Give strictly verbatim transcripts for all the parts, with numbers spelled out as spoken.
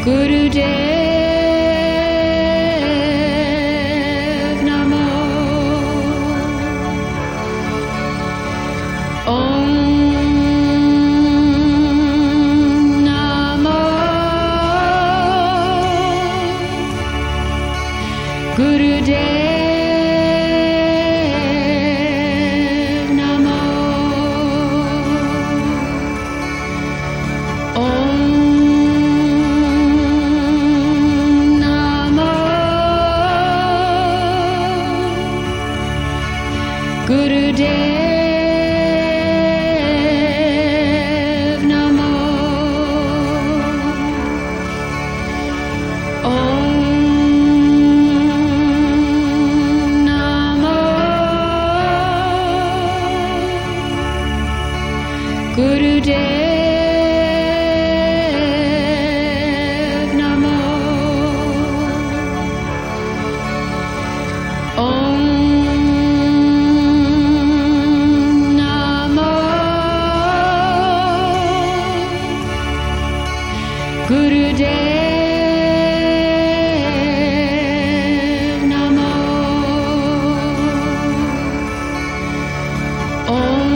Gurudev Namo. Om Namo Gurudev Namo. Om Namo Gurudev Namo. Om Namo Gurudev Namo. Om Namo Gurudev Namo. Om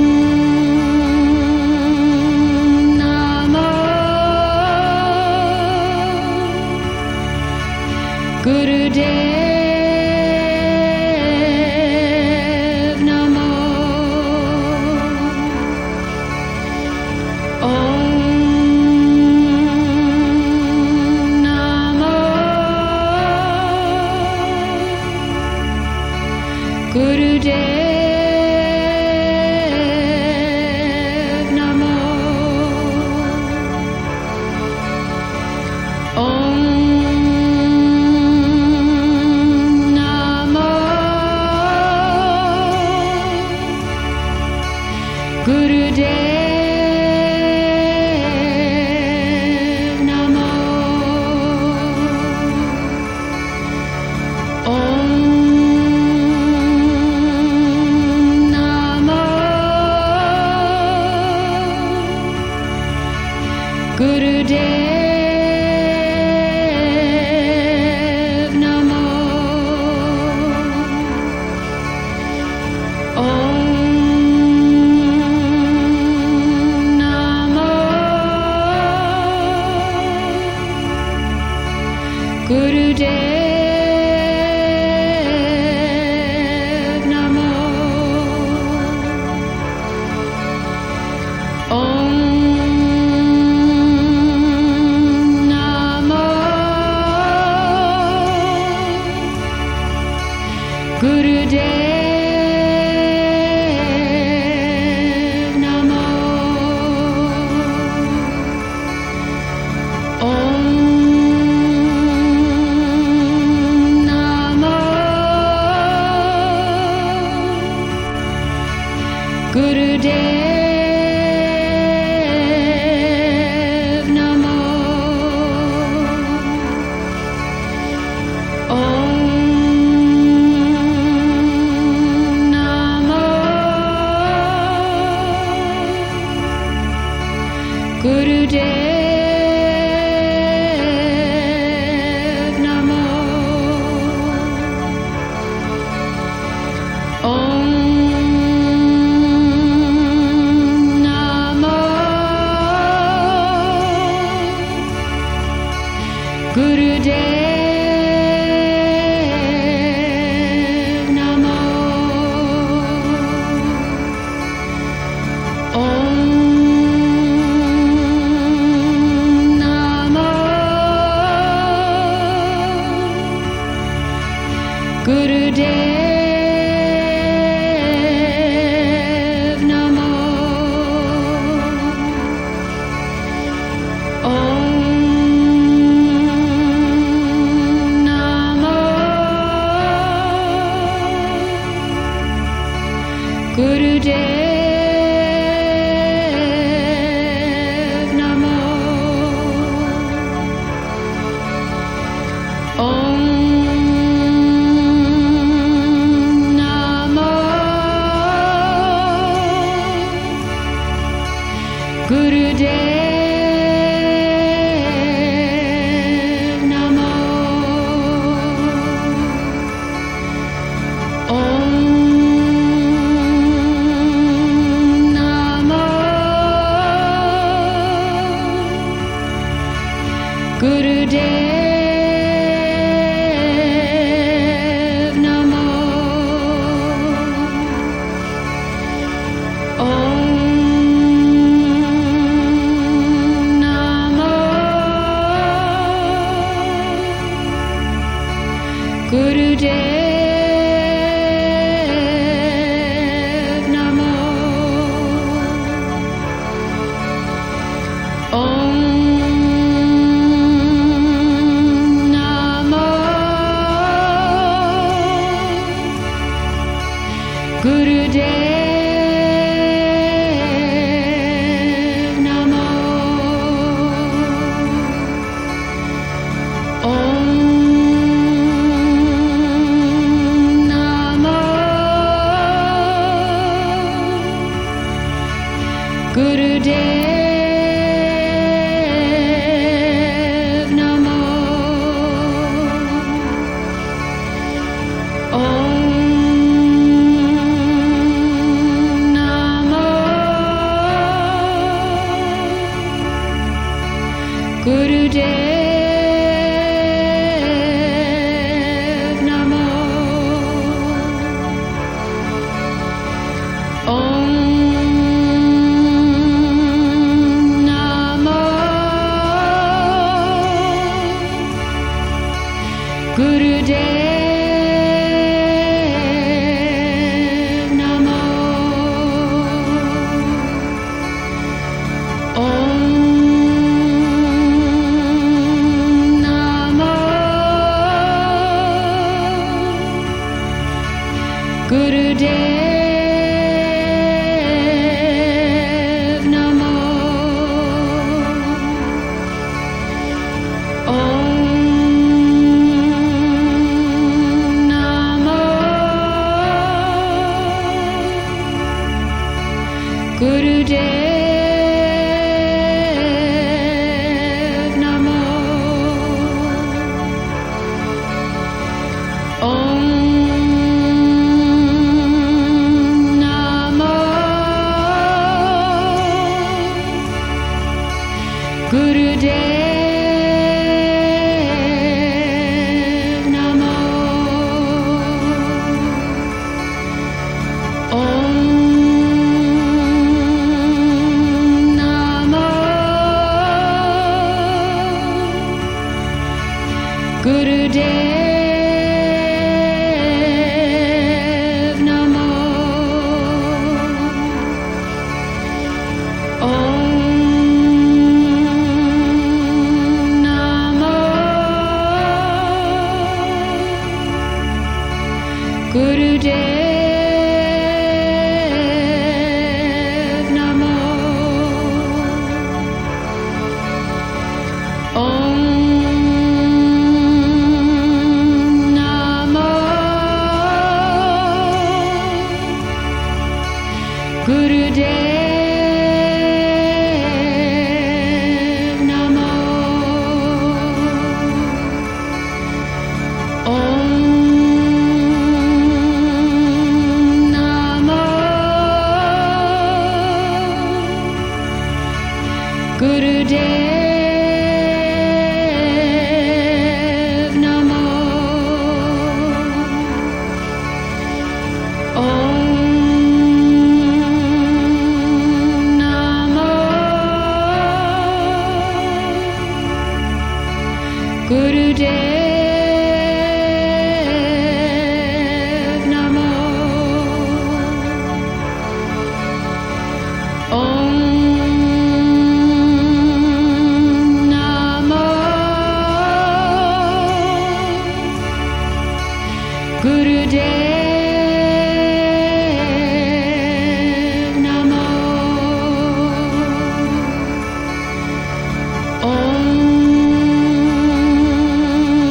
Namo Gurudev Namo. Om Namo Gurudev Namo. Om Namo Gurudev Namo. Om Namo Gurudev Namo. Om Namo Gurudev Namo. Om Namo Gurudev Namo. Om Namo Gurudev Namo. Om Namo Gurudev Namo. Om Namo Gurudev Namo. Om Namo Gurudev Namo. Om Gurudev Namo. Om Namo Gurudev Namo. Om Namo Gurudev Namo. Om Namo Gurudev Namo. Om Namo Gurudev Namo. Om Namo Gurudev Namo. Om Namo Gurudev Namo. Om Namo Gurudev Namo. Om Namo Gurudev Namo. Om Namo Gurudev Namo. Om Namo Gurudev Namo. Om Namo Gurudev Namo. Om Namo Gurudev Namo. Om Namo Gurudev Namo. Om Namo Gurudev Namo. Om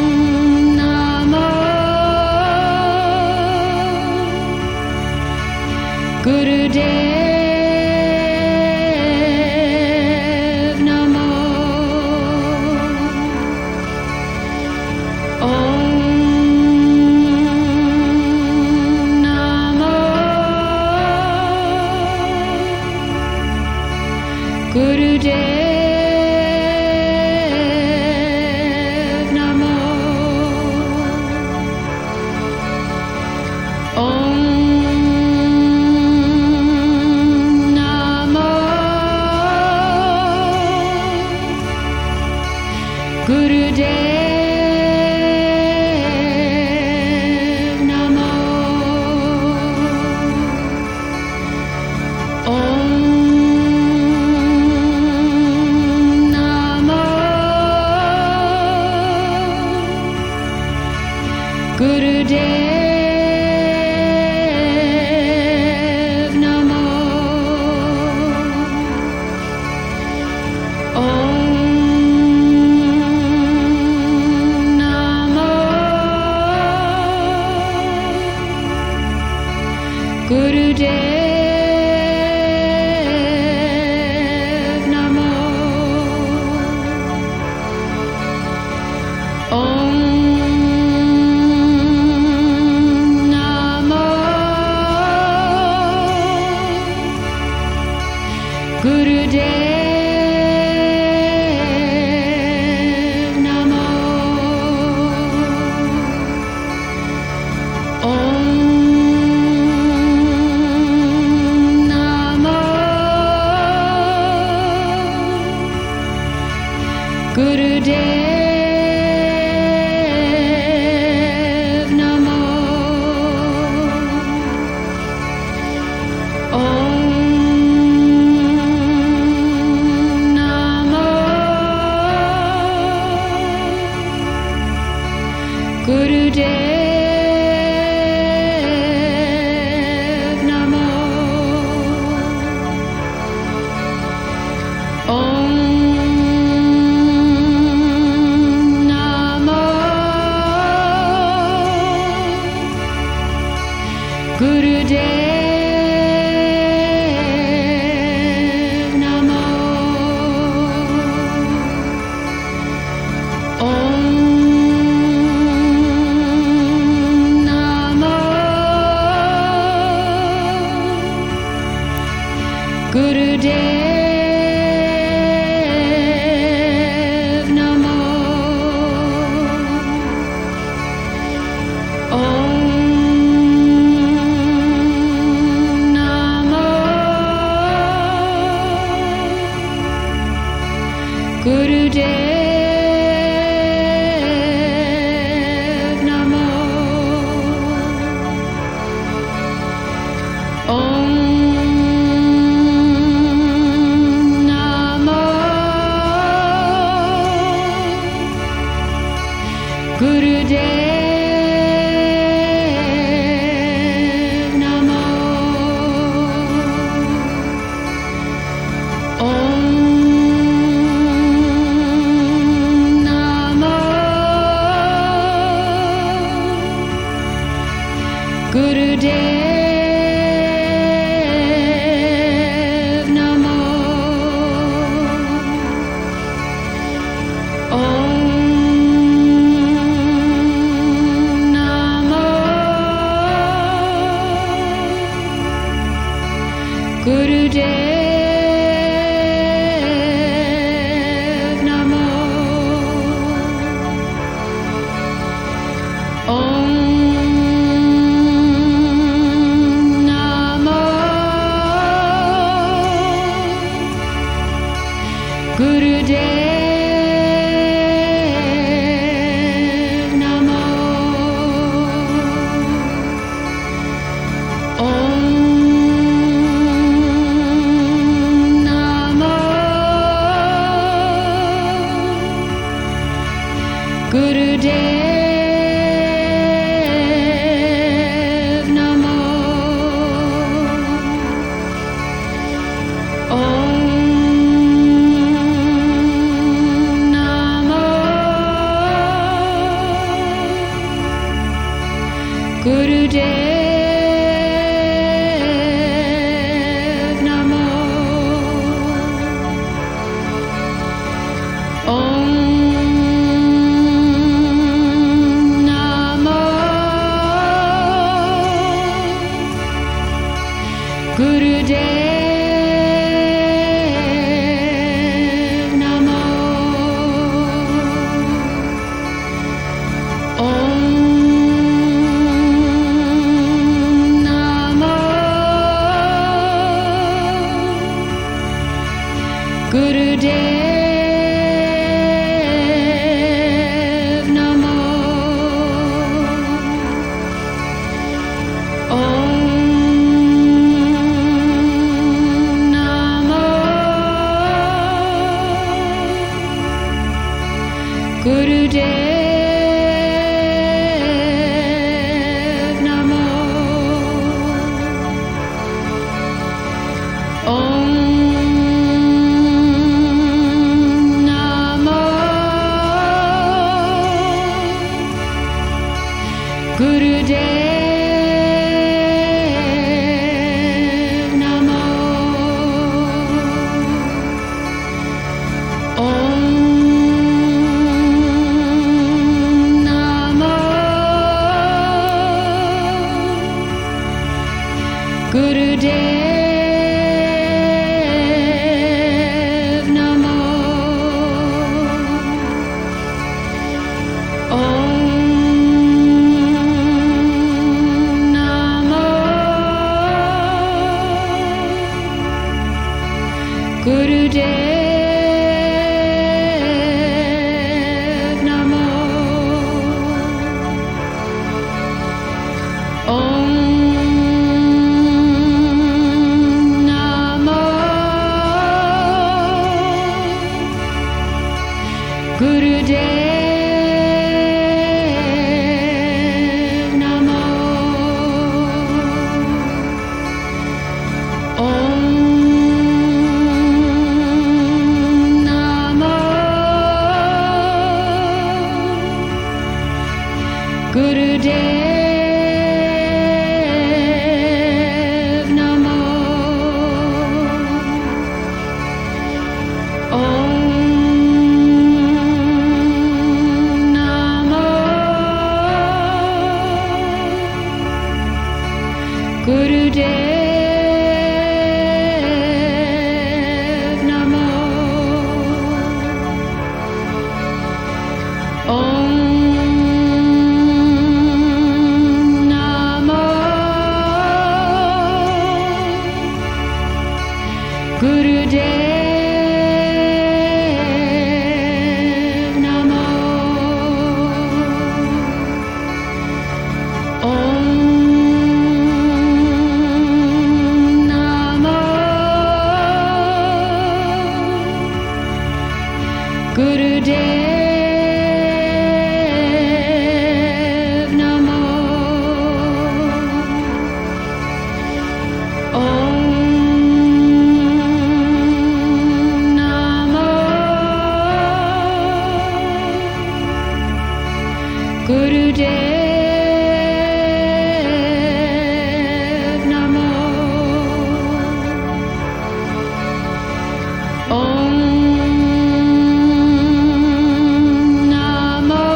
Gurudev Namo. Om Namo Gurudev Namo. Om Namo Gurudev Namo. Om Namo Gurudev Namo. Om Namo Gurudev Namo. Om Namo Gurudev Namo. Om Namo Gurudev Namo. Om Namo Gurudev Namo. Om Namo Gurudev Namo. Om Namo Gurudev Namo. Om Namo Gurudev Namo. Om Namo Gurudev Namo. Om Namo Gurudev Namo. Om Namo Gurudev Namo. Om Namo Gurudev Namo. Om Gurudev Namo. Om Namo Gurudev Namo. Om Namo Gurudev Namo. Om Namo Gurudev Namo. Om Namo Gurudev Namo. Om Namo Gurudev Namo. Om Namo Gurudev Namo. Om Namo Gurudev Namo. Om Namo Gurudev Namo. Om Namo Gurudev Namo. Om Namo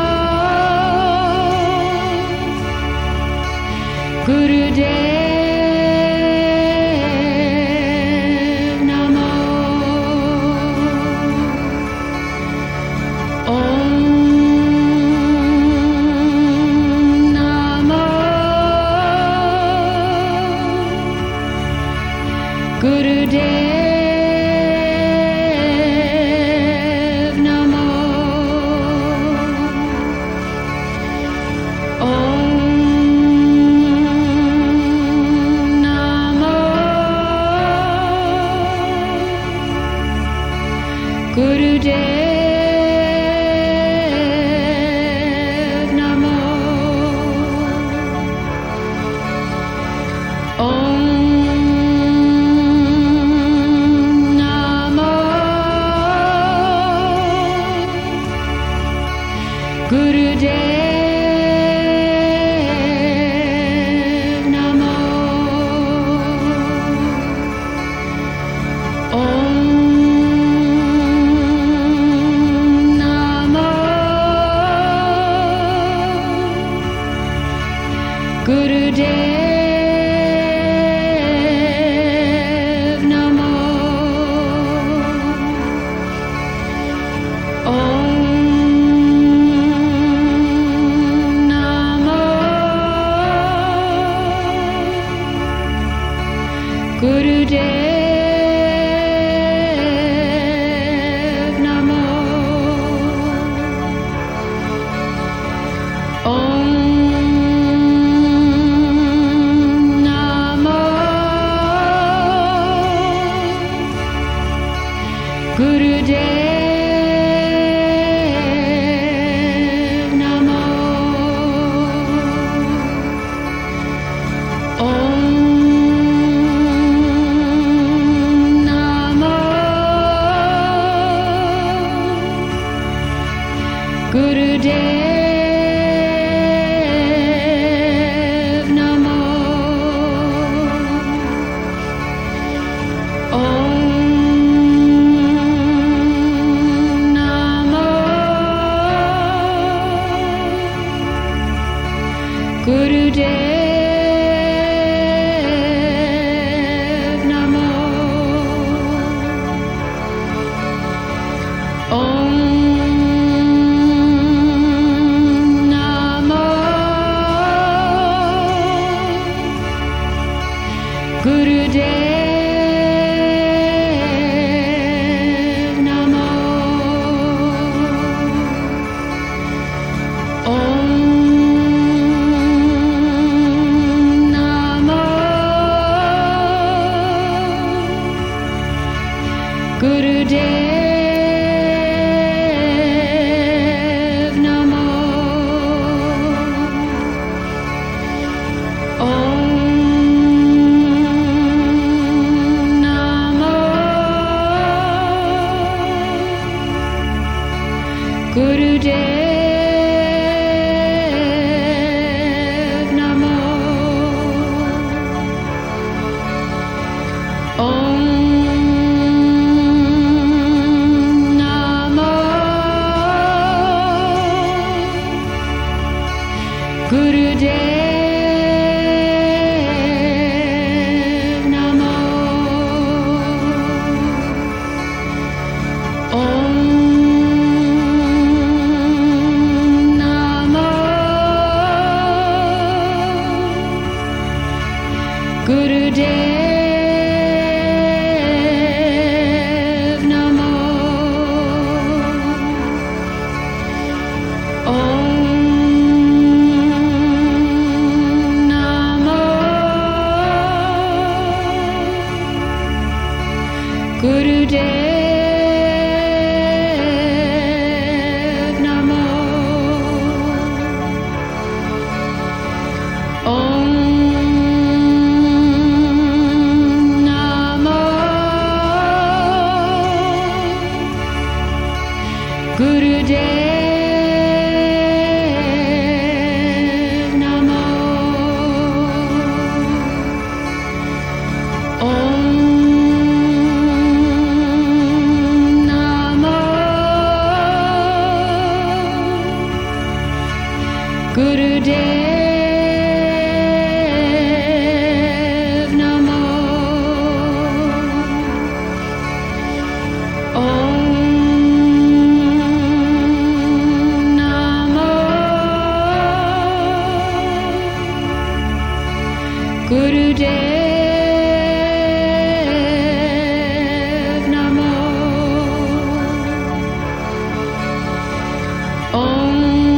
Gurudev Namo. Om Namo Gurudev Namo. Om Namo Gurudev Namo. Om Namo Gurudev Namo. Om Namo Gurudev Namo. Om Gurudev Namo. Om Namo Gurudev Namo. Om Namo Gurudev Namo. Om Namo Gurudev Namo. Om Namo Gurudev Namo. Om Namo Gurudev Namo. Om Namo Gurudev Namo. Om Namo Gurudev Namo. Om Namo Gurudev Namo. Om Namo Gurudev Namo. Om Namo Gurudev Namo. Om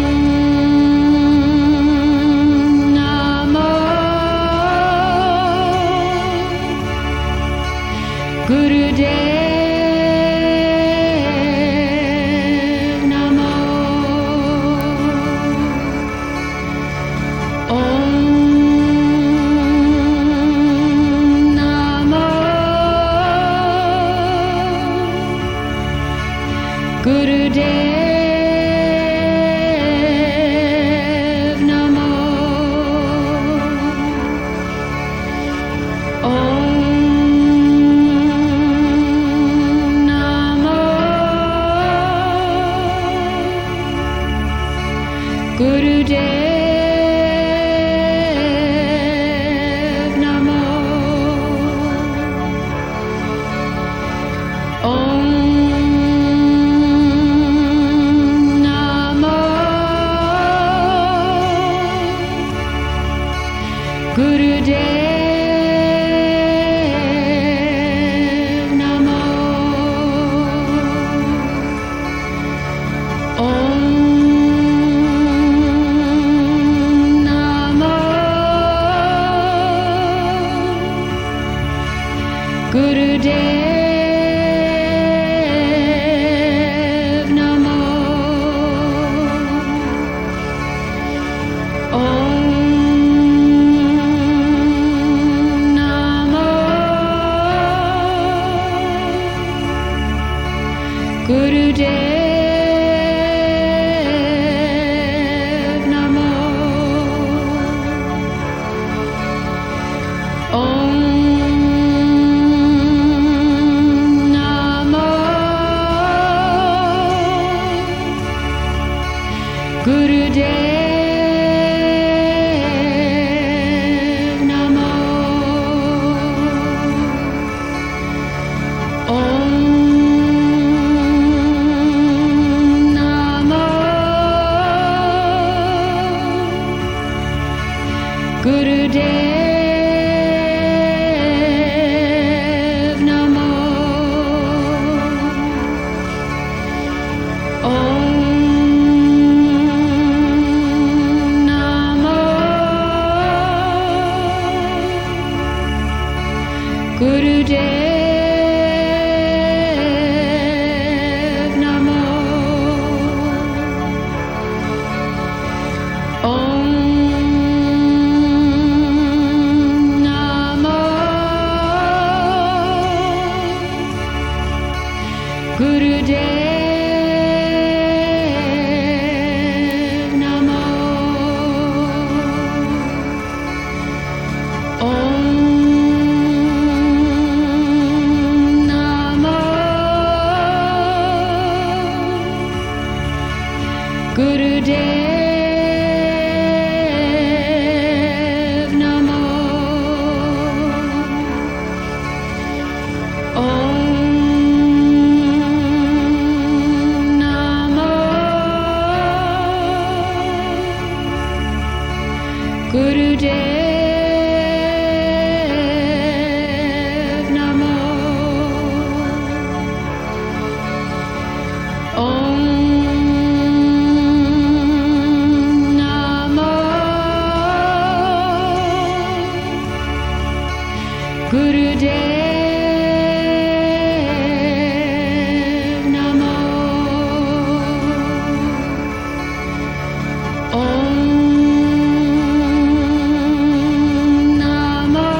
Namo Gurudev Namo. Om Namo Gurudev Namo. Om Namo Gurudev Namo. Om Namo Gurudev Namo. Om Gurudev Namo. Om Namo Gurudev Namo. Om Namo Gurudev Namo. Om Namo Gurudev Namo. Om Namo Gurudev Namo. Om Namo Gurudev Namo. Om Namo Gurudev Namo. Om Namo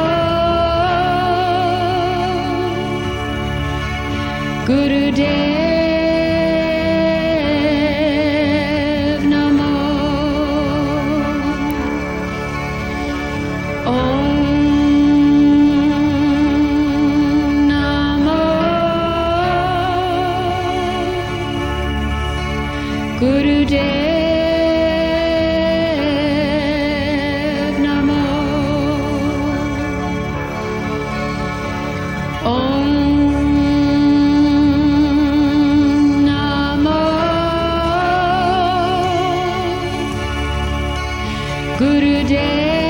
Gurudev Namo. Om Namo Gurudev Namo. Om Namo Gurudev